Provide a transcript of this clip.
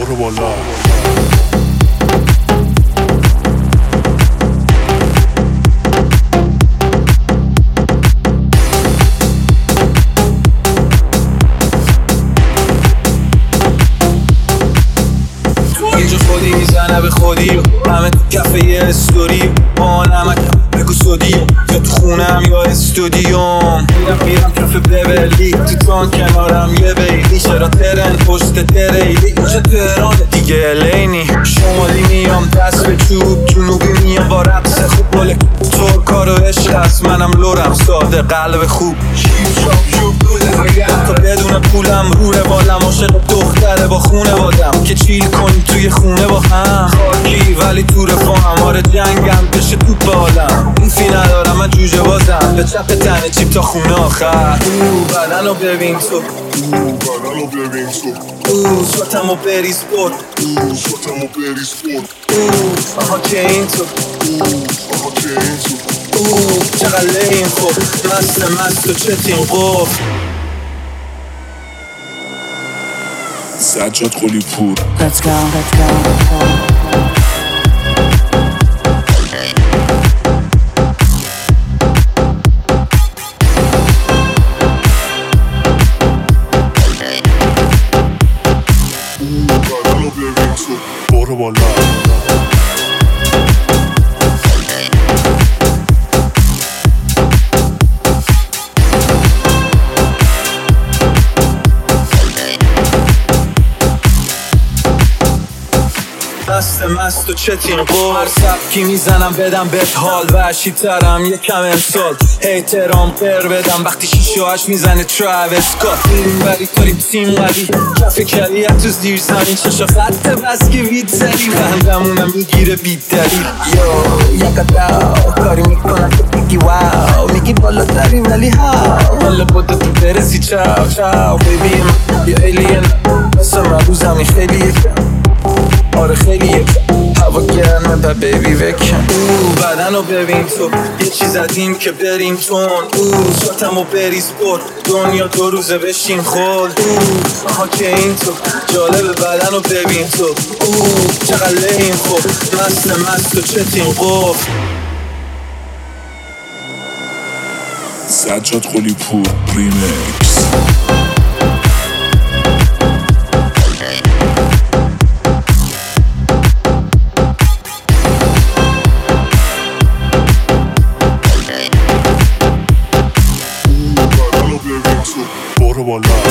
برو بالا. اینجا خودی میزنه به خودی همه تو کفه یه استوری با نمک بگو سودیم یا تو خونم یا استودیوم میرم کف ببلی تو تان کنارم یه بیلی چرا ترن پشت تریلی اینجا تهران دیگه الینی شمالی میام دست به چوب جنوبی میام با رقص خوب بله ترکا رو عشق هست منم لورم ساده قلب خوب تا بدون پولم رو روالم عاشق دختره با خونه بادم که چیل کنی توی خونه با هم خاکی ولی تو رفاهم آره جنگم بشه تو بالم ایفی ندارم من جوجه بازم به چپ تنه چیپ تا خونه آخر بدن رو ببین تو سوتم و بریز برد آها که این تو چقدر لین خوب مست و چه تیم قفل سجاد قلی پور. Let's go. برو بالا. مست و چه تیم هر سبکی میزنم بدم بهت حال وحشی ترم یکم امسال احترام پر بدم وقتی 6 و 8 میزنه تراویس اسکات این بری داریم تیم قوی کف کلیت تو زیر زمین چشا خط بس که وید زدی بندمونم میگیره بید دلیل یکتا کاری میکنم تو بگی واو میگی بالا داری ولی هاو حالا بوده تو برسی چاو بیبی یا ایلین مثل من رو زمین خیلی یکم آره خیلی یکم هوا گرمه با بیبی وکن بدن رو ببین تو یه چیز زدیم که بریم تون سوتم و بریز برد دنیا 2 روزه بشین خود آها که این تو جالب بدن رو ببین تو چقدر لین خوب مست و چه تیم قفل سجاد قلی پور ریمیکس. برو بالا.